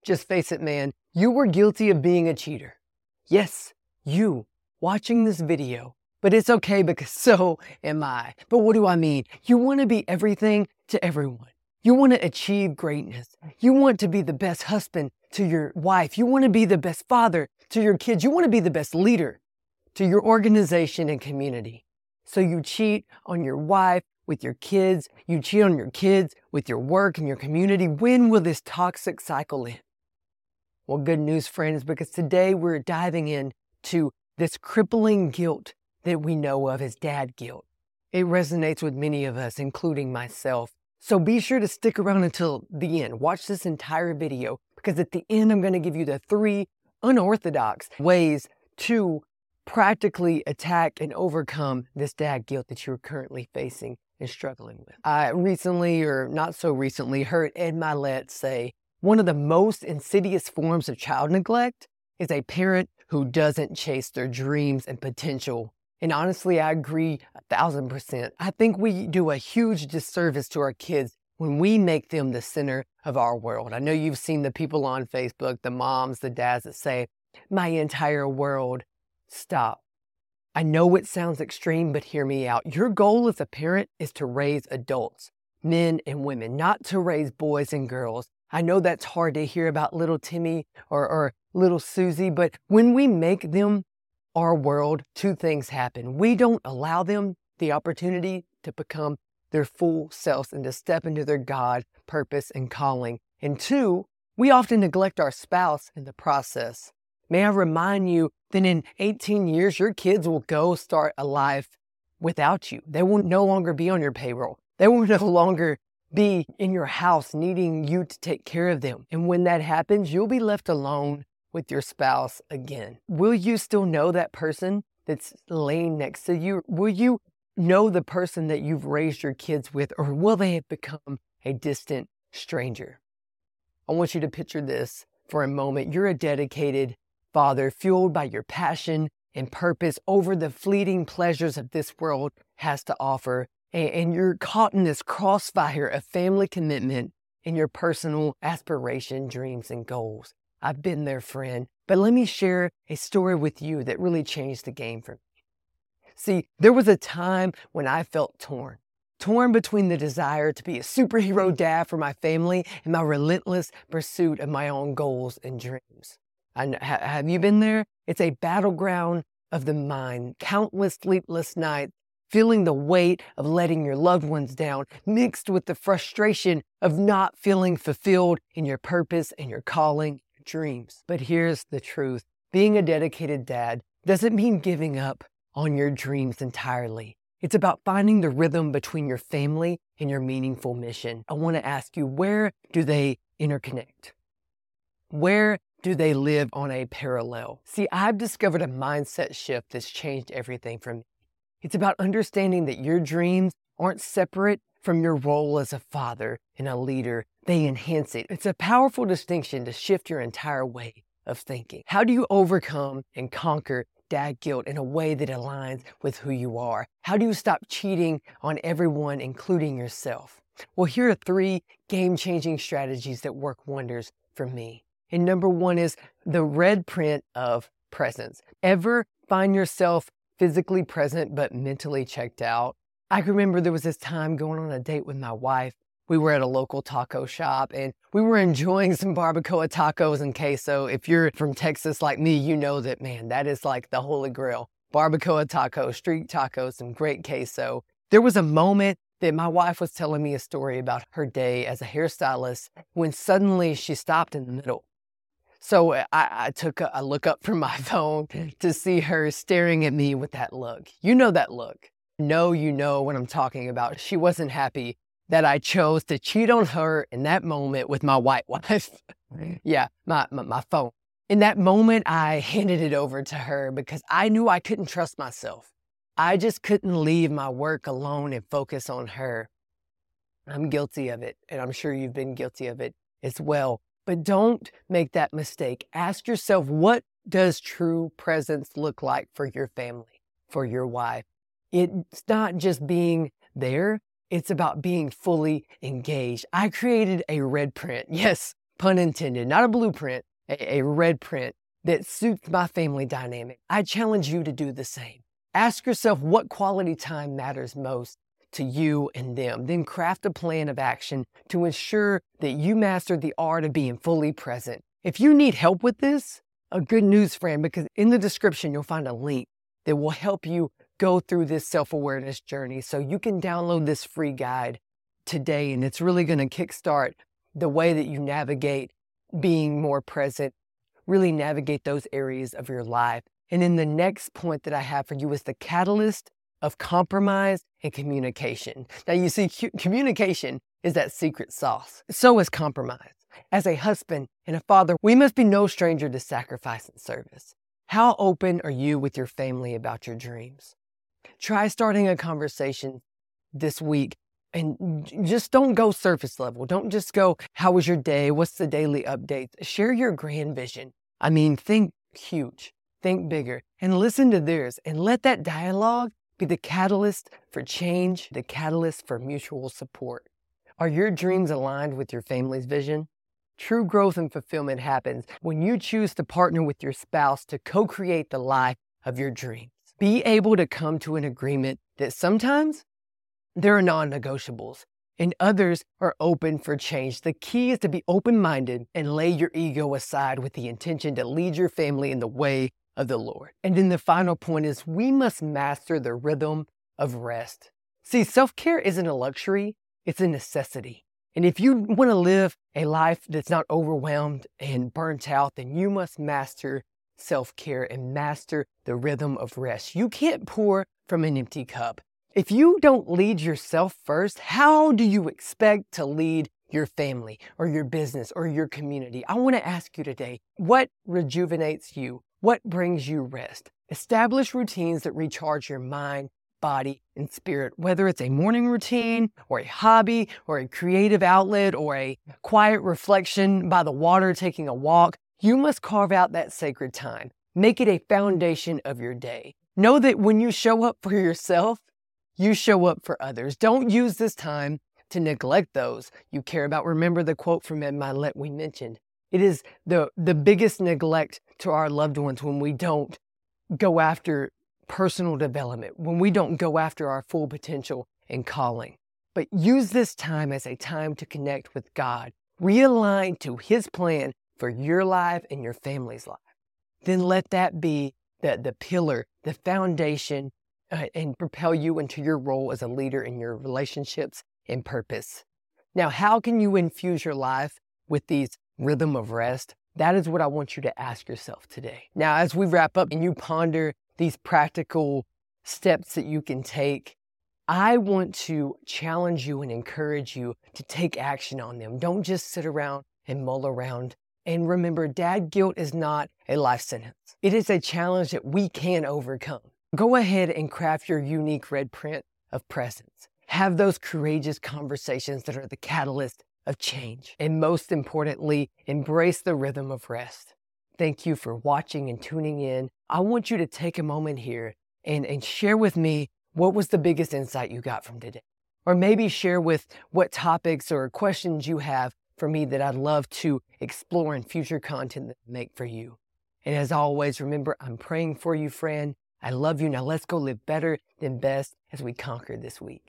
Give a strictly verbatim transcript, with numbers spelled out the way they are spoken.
Just face it, man, you were guilty of being a cheater. Yes, you watching this video, but it's okay because so am I. But what do I mean? You want to be everything to everyone. You want to achieve greatness. You want to be the best husband to your wife. You want to be the best father to your kids. You want to be the best leader to your organization and community. So you cheat on your wife with your kids. You cheat on your kids with your work and your community. When will this toxic cycle end? Well, good news, friends, because today we're diving into this crippling guilt that we know of as dad guilt. It resonates with many of us, including myself. So be sure to stick around until the end. Watch this entire video because at the end, I'm going to give you the three unorthodox ways to practically attack and overcome this dad guilt that you're currently facing and struggling with. I recently, or not so recently, heard Ed Mylett say, one of the most insidious forms of child neglect is a parent who doesn't chase their dreams and potential. And honestly, I agree a thousand percent. I think we do a huge disservice to our kids when we make them the center of our world. I know you've seen the people on Facebook, the moms, the dads that say, my entire world. Stop. I know it sounds extreme, but hear me out. Your goal as a parent is to raise adults, men and women, not to raise boys and girls. I know that's hard to hear about little Timmy or, or little Susie, but when we make them our world, two things happen. We don't allow them the opportunity to become their full selves and to step into their God, purpose, and calling. And two, we often neglect our spouse in the process. May I remind you that in eighteen years, your kids will go start a life without you. They will no longer be on your payroll. They will no longer be in your house needing you to take care of them. And when that happens, you'll be left alone with your spouse again. Will you still know that person that's laying next to you? Will you know the person that you've raised your kids with, or will they have become a distant stranger? I want you to picture this for a moment. You're a dedicated father, fueled by your passion and purpose over the fleeting pleasures of this world has to offer. And you're caught in this crossfire of family commitment and your personal aspiration, dreams, and goals. I've been there, friend. But let me share a story with you that really changed the game for me. See, there was a time when I felt torn. Torn between the desire to be a superhero dad for my family and my relentless pursuit of my own goals and dreams. I, have you been there? It's a battleground of the mind, countless sleepless nights, feeling the weight of letting your loved ones down, mixed with the frustration of not feeling fulfilled in your purpose and your calling, your dreams. But here's the truth. Being a dedicated dad doesn't mean giving up on your dreams entirely. It's about finding the rhythm between your family and your meaningful mission. I want to ask you, where do they interconnect? Where do they live on a parallel? See, I've discovered a mindset shift that's changed everything for me. It's about understanding that your dreams aren't separate from your role as a father and a leader. They enhance it. It's a powerful distinction to shift your entire way of thinking. How do you overcome and conquer dad guilt in a way that aligns with who you are? How do you stop cheating on everyone, including yourself? Well, here are three game-changing strategies that work wonders for me. And number one is the red print of presence. Ever find yourself physically present but mentally checked out? I can remember there was this time going on a date with my wife. We were at a local taco shop and we were enjoying some barbacoa tacos and queso. If you're from Texas like me, you know that, man, that is like the holy grail. Barbacoa tacos, street tacos, some great queso. There was a moment that my wife was telling me a story about her day as a hairstylist when suddenly she stopped in the middle. So I, I took a, a look up from my phone to see her staring at me with that look. You know that look. No, you know what I'm talking about. She wasn't happy that I chose to cheat on her in that moment with my white wife. yeah, my, my, my phone. In that moment, I handed it over to her because I knew I couldn't trust myself. I just couldn't leave my work alone and focus on her. I'm guilty of it, and I'm sure you've been guilty of it as well. But don't make that mistake. Ask yourself, what does true presence look like for your family, for your wife? It's not just being there. It's about being fully engaged. I created a red print. Yes, pun intended, not a blueprint, a, a red print that suits my family dynamic. I challenge you to do the same. Ask yourself what quality time matters most to you and them. Then craft a plan of action to ensure that you master the art of being fully present. If you need help with this, a good news, friend, because in the description, you'll find a link that will help you go through this self-awareness journey. So you can download this free guide today, and it's really going to kickstart the way that you navigate being more present, really navigate those areas of your life. And then the next point that I have for you is the catalyst of compromise and communication. Now, you see, communication is that secret sauce. So is compromise. As a husband and a father, we must be no stranger to sacrifice and service. How open are you with your family about your dreams? Try starting a conversation this week and just don't go surface level. Don't just go, how was your day? What's the daily updates? Share your grand vision. I mean, think huge, think bigger, and listen to theirs, and let that dialogue be the catalyst for change, the catalyst for mutual support. Are your dreams aligned with your family's vision? True growth and fulfillment happens when you choose to partner with your spouse to co-create the life of your dreams. Be able to come to an agreement that sometimes there are non-negotiables and others are open for change. The key is to be open-minded and lay your ego aside with the intention to lead your family in the way of the Lord. And then the final point is we must master the rhythm of rest. See, self-care isn't a luxury, it's a necessity. And if you want to live a life that's not overwhelmed and burnt out, then you must master self-care and master the rhythm of rest. You can't pour from an empty cup. If you don't lead yourself first, how do you expect to lead your family or your business or your community? I want to ask you today, what rejuvenates you? What brings you rest? Establish routines that recharge your mind, body, and spirit, whether it's a morning routine or a hobby or a creative outlet or a quiet reflection by the water, taking a walk. You must carve out that sacred time. Make it a foundation of your day. Know that when you show up for yourself, you show up for others. Don't use this time to neglect those you care about. Remember the quote from Ed Mylett we mentioned. It is the, the biggest neglect to our loved ones when we don't go after personal development, when we don't go after our full potential and calling. But use this time as a time to connect with God, realign to His plan for your life and your family's life. Then let that be the, the pillar, the foundation, uh, and propel you into your role as a leader in your relationships and purpose. Now, how can you infuse your life with these rhythm of rest? That is what I want you to ask yourself today. Now, as we wrap up and you ponder these practical steps that you can take, I want to challenge you and encourage you to take action on them. Don't just sit around and mull around. And remember, dad guilt is not a life sentence. It is a challenge that we can overcome. Go ahead and craft your unique red print of presence. Have those courageous conversations that are the catalyst of change. And most importantly, embrace the rhythm of rest. Thank you for watching and tuning in. I want you to take a moment here and, and share with me what was the biggest insight you got from today. Or maybe share with what topics or questions you have for me that I'd love to explore in future content that I make for you. And as always, remember, I'm praying for you, friend. I love you. Now let's go live better than best as we conquer this week.